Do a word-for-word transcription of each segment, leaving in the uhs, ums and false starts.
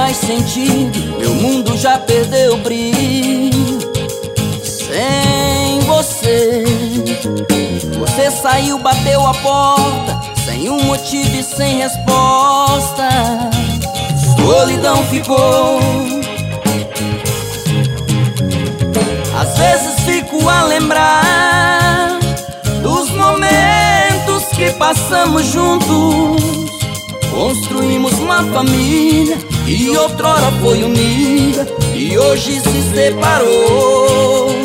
mais sentido, meu mundo já perdeu o brilho. Sem você, você saiu, bateu a porta, sem um motivo e sem resposta. Solidão ficou. Às vezes fico a lembrar dos momentos que passamos juntos. Construímos uma família que outrora foi unida e hoje se separou.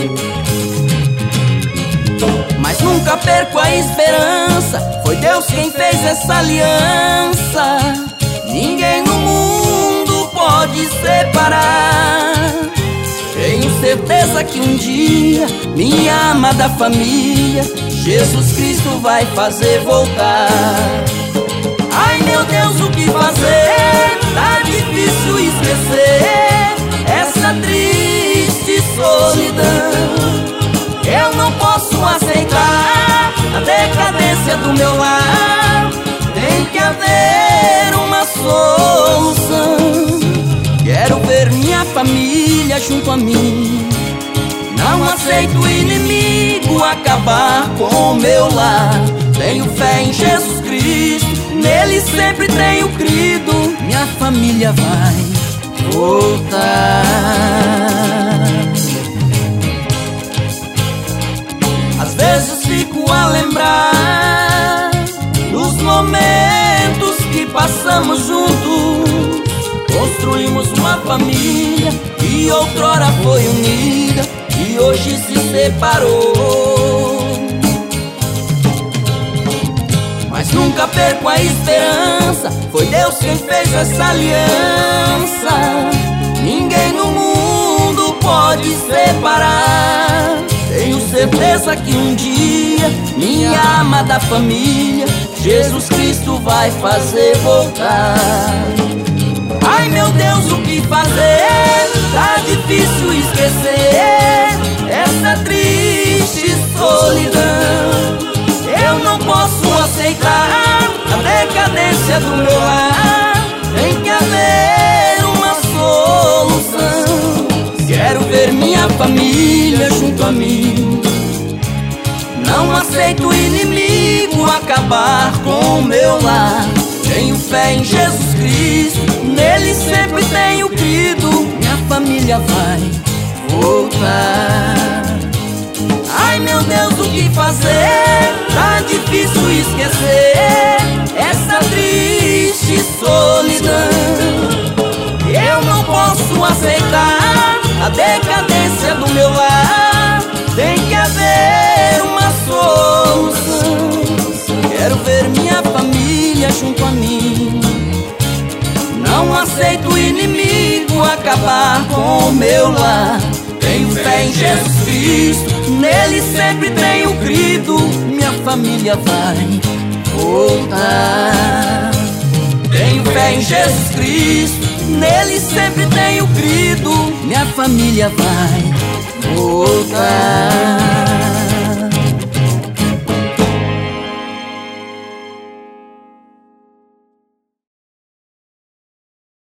Mas nunca perco a esperança, foi Deus quem fez essa aliança. Ninguém no mundo pode separar. Tenho certeza que um dia minha amada família Jesus Cristo vai fazer voltar. Ai meu Deus, o que fazer? Tá difícil esquecer essa triste solidão. Eu não posso aceitar a decadência do meu lar. Tem que haver uma solução. Quero ver minha família junto a mim. Não aceito o inimigo acabar com o meu lar. Tenho fé em Jesus Cristo, nele sempre tenho crido. Minha família vai voltar. Às vezes fico a lembrar dos momentos que passamos juntos. Construímos uma família que outrora foi unida e hoje se separou. Mas nunca perco a esperança, foi Deus quem fez essa aliança. Ninguém no mundo pode separar. Tenho certeza que um dia minha amada família Jesus Cristo vai fazer voltar. Ai meu Deus, o que fazer? Tá difícil esquecer essa triste solidão. Eu não posso aceitar a decadência do meu lar. Tem que haver uma solução. Quero ver minha família junto a mim. Não aceito o inimigo acabar com o meu lar. Tenho fé em Jesus Cristo, nele sempre tenho crido. Minha família vai voltar. Ai meu Deus, o que fazer? Tá difícil esquecer essa triste solidão. Eu não posso aceitar a decadência do meu lar. Tem que haver uma solução. Quero ver minha família junto a mim. Não aceito o inimigo acabar com o meu lar. Tenho fé em Jesus Cristo, nele sempre tenho crido. Minha família vai voltar. Tenho fé em Jesus Cristo, nele sempre tenho crido. Minha família vai voltar.